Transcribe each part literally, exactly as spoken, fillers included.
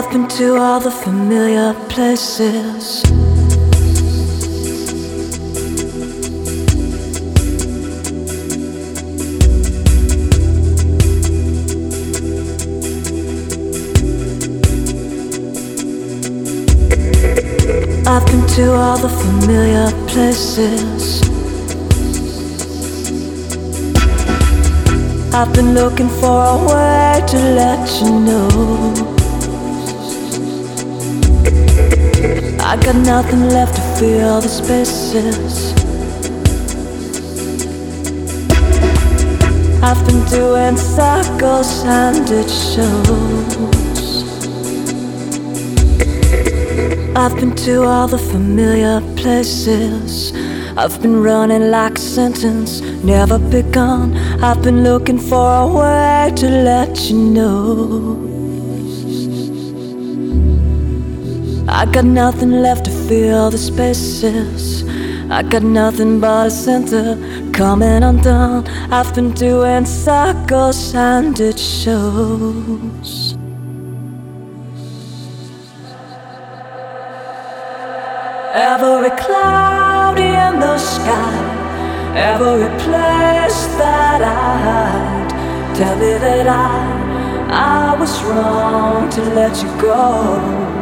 I've been to all the familiar places. I've been to all the familiar places. I've been looking for a way to let you know I got nothing left to fill the spaces. I've been doing circles and it shows. I've been to all the familiar places. I've been running like a sentence never begun. I've been looking for a way to let you know I got nothing left to fill the spaces. I got nothing but a center coming undone. I've been doing circles and it shows. Every cloud in the sky, every place that I hide, tell me that I, I was wrong to let you go.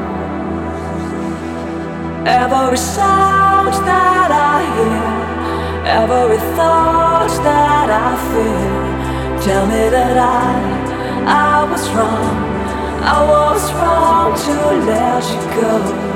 Every sound that I hear, every thought that I feel, tell me that I, I was wrong, I was wrong to let you go.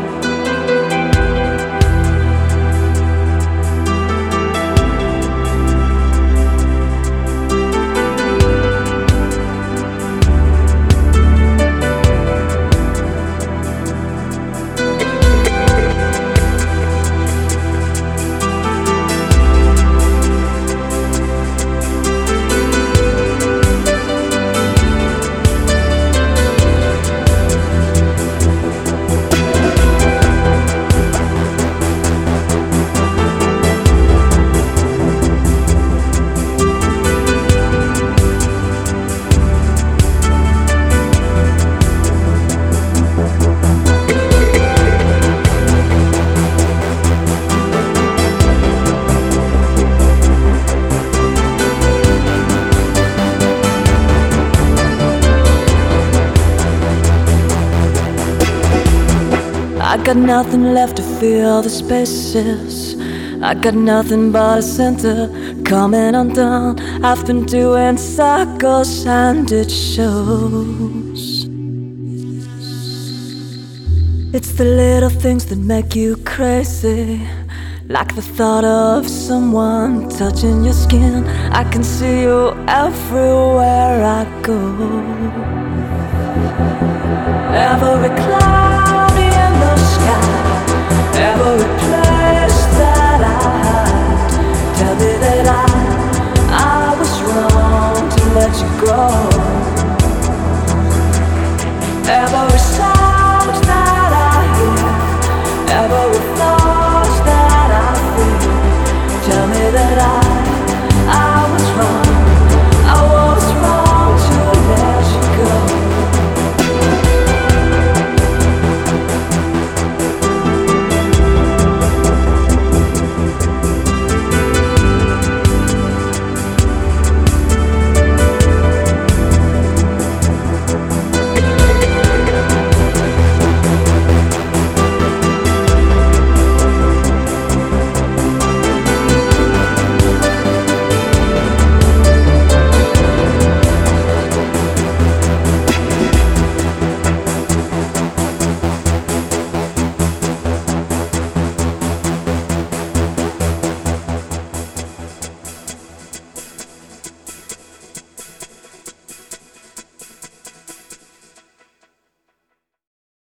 I got nothing left to fill the spaces. I got nothing but a center coming undone. I've been doing circles and it shows. It's the little things that make you crazy, like the thought of someone touching your skin. I can see you everywhere I go. Every